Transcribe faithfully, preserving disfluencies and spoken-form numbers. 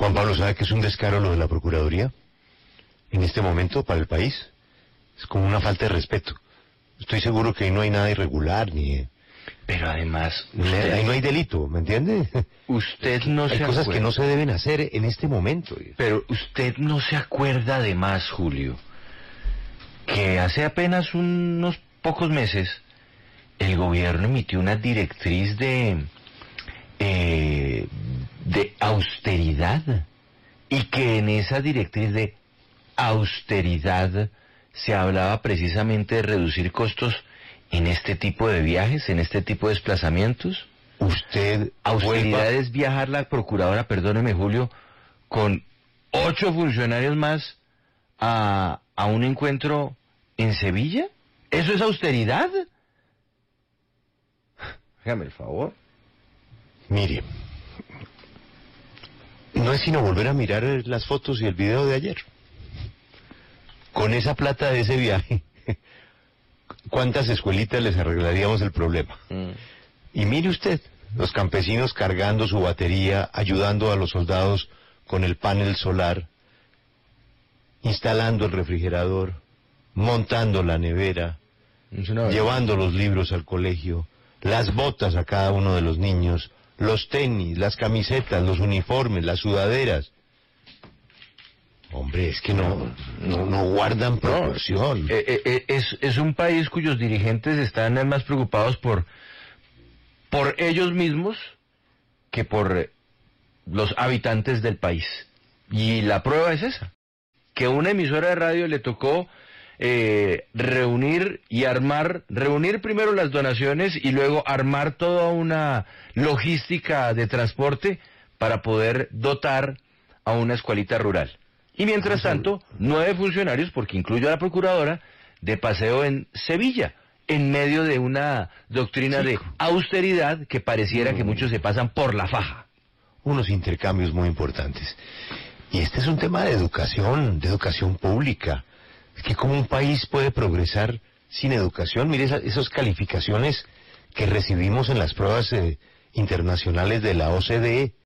Juan Pablo, ¿sabe que es un descaro lo de la Procuraduría? En este momento, para el país, es como una falta de respeto. Estoy seguro que ahí no hay nada irregular, ni... Pero además... Usted, ahí no hay delito, ¿me entiende? Usted no se Hay cosas acuerda. que no se deben hacer en este momento. Pero usted no se acuerda además, Julio, que hace apenas unos pocos meses el gobierno emitió una directriz de... Eh, de austeridad, y que en esa directriz de austeridad se hablaba precisamente de reducir costos en este tipo de viajes, en este tipo de desplazamientos. Usted... Austeridad vuelva... es viajar la procuradora, perdóneme Julio, con ocho funcionarios más a, a un encuentro en Sevilla. ¿Eso es austeridad? Hágame el favor. Mire, no es sino volver a mirar las fotos y el video de ayer. Con esa plata de ese viaje, ¿cuántas escuelitas les arreglaríamos el problema? Mm. Y mire usted, los campesinos cargando su batería, ayudando a los soldados con el panel solar, instalando el refrigerador, montando la nevera, no, llevando los libros al colegio, las botas a cada uno de los niños, los tenis, las camisetas, los uniformes, las sudaderas. Hombre, es que no, no, no guardan proporción. No, eh, eh, es, es un país cuyos dirigentes están más preocupados por, por ellos mismos que por los habitantes del país. Y la prueba es esa, que una emisora de radio le tocó eh, reunir y armar, reunir primero las donaciones y luego armar toda una logística de transporte para poder dotar a una escuelita rural. Y mientras tanto, nueve funcionarios, porque incluyo a la procuradora, de paseo en Sevilla, en medio de una doctrina sí. de austeridad que pareciera mm. que muchos se pasan por la faja. Unos intercambios muy importantes. Y este es un tema de educación, de educación pública. Es que cómo un país puede progresar sin educación. Mire esas, esas calificaciones que recibimos en las pruebas eh, internacionales de la O C D E.